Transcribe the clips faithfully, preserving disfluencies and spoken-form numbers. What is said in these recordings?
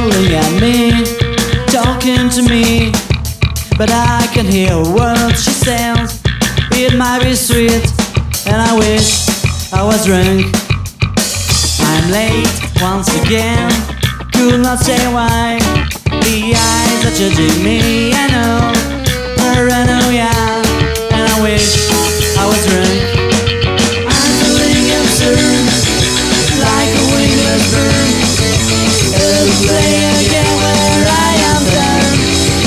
calling at me, talking to me, but I can hear what she says. It might be sweet, and I wish I was drunk. I'm late once again, could not say why. The eyes are judging me, I know, paranoia, and I wish I was drunk. I'm feeling absurd, like a wingless bird. It'll play again where I am done.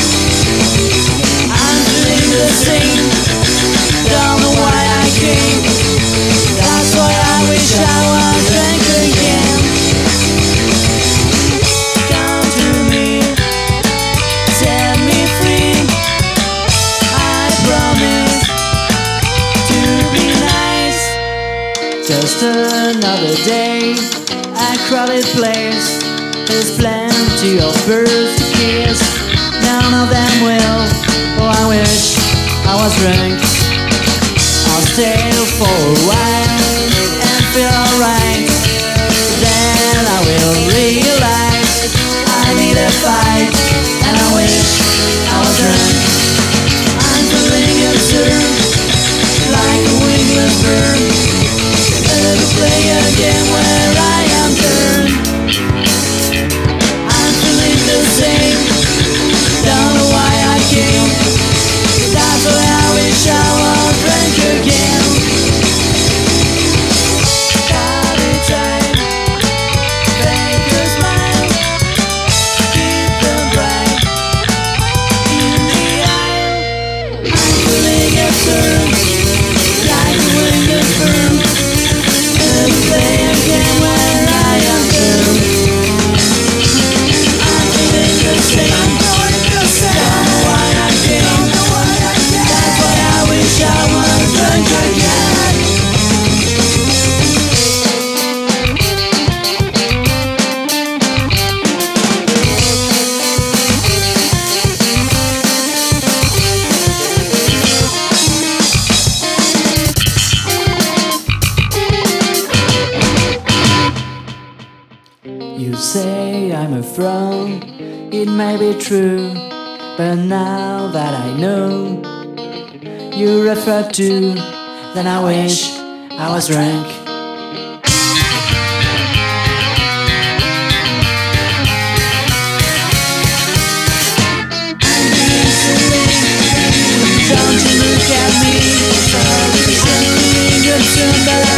I'm feeling the same, don't know why I came. That's why I wish I was drunk again. Come to me, set me free. I promise to be nice. Just another day, a crowded place. There's plenty of birds to kiss. None of them will. Oh, I wish I was drunk. I'll stay for a while and feel alright. Then I will realize I need a fight, and I wish I was drunk. I'm feeling absurd, like a wingless bird. Better play again where I am turned. I'm feeling the same, don't know why I came. That's why I wish I was drunk again. Party time, fake a smile, keep them bright in the aisle. I'm feeling absurd, like a wingless bird. Let's play again where I am turned. I'm feeling the same, don't know why I came. That's why I wish I was drunk again. You say I'm a fraud, it may be true, but now that I know you refer to, then I wish I was drunk. Don't you look at me, so good, but